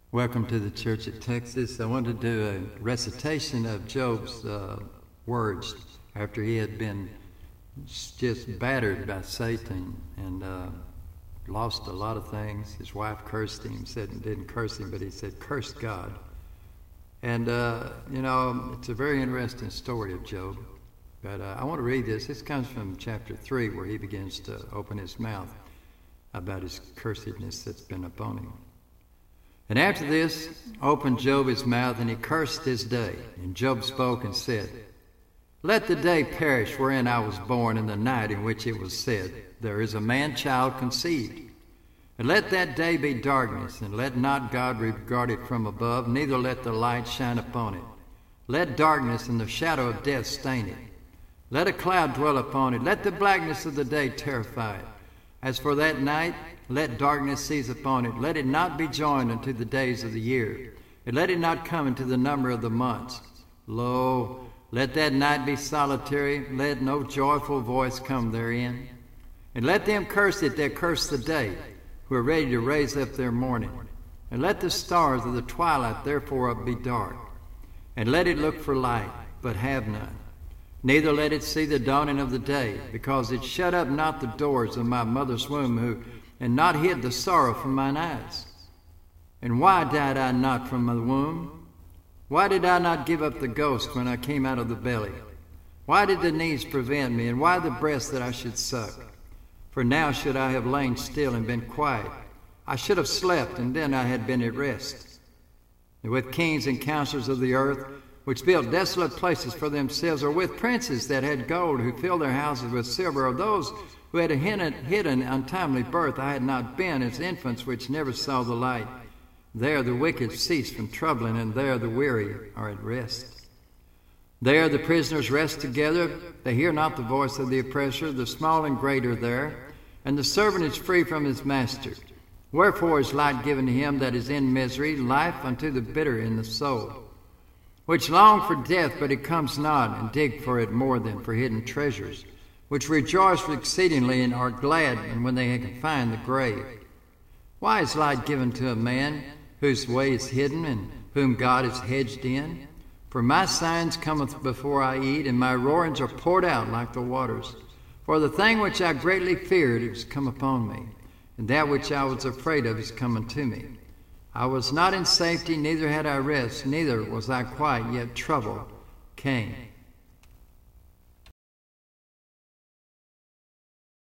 Welcome to the Church at Texas. I want to do a recitation of Job's words after he had been just battered by Satan and lost a lot of things. His wife cursed him, didn't curse him, but he said, "Curse God." And, it's a very interesting story of Job. But I want to read this. This comes from chapter 3, where he begins to open his mouth about his cursedness that's been upon him. And after this opened Job his mouth, and he cursed his day. And Job spoke and said, "Let the day perish wherein I was born, and the night in which it was said, There is a man-child conceived. And let that day be darkness, and let not God regard it from above, neither let the light shine upon it. Let darkness and the shadow of death stain it. Let a cloud dwell upon it. Let the blackness of the day terrify it. As for that night, let darkness seize upon it. Let it not be joined unto the days of the year, and let it not come into the number of the months. Lo, let that night be solitary. Let no joyful voice come therein. And let them curse it that curse the day, who are ready to raise up their mourning. And let the stars of the twilight therefore be dark. And let it look for light, but have none. Neither let it see the dawning of the day, because it shut up not the doors of my mother's womb, and not hid the sorrow from mine eyes. And why died I not from the womb? Why did I not give up the ghost when I came out of the belly? Why did the knees prevent me, and why the breast that I should suck? For now should I have lain still and been quiet. I should have slept, and then I had been at rest. And with kings and counselors of the earth, which built desolate places for themselves, or with princes that had gold, who filled their houses with silver, or those who had a hidden untimely birth, I had not been as infants which never saw the light. There the wicked cease from troubling, and there the weary are at rest. There the prisoners rest together, they hear not the voice of the oppressor, the small and great are there, and the servant is free from his master. Wherefore is light given to him that is in misery, life unto the bitter in the soul, which long for death, but it comes not, and dig for it more than for hidden treasures, which rejoice exceedingly and are glad, and when they can find the grave. Why is light given to a man whose way is hidden, and whom God has hedged in? For my signs cometh before I eat, and my roarings are poured out like the waters. For the thing which I greatly feared is come upon me, and that which I was afraid of is come unto me. I was not in safety, neither had I rest, neither was I quiet, yet trouble came.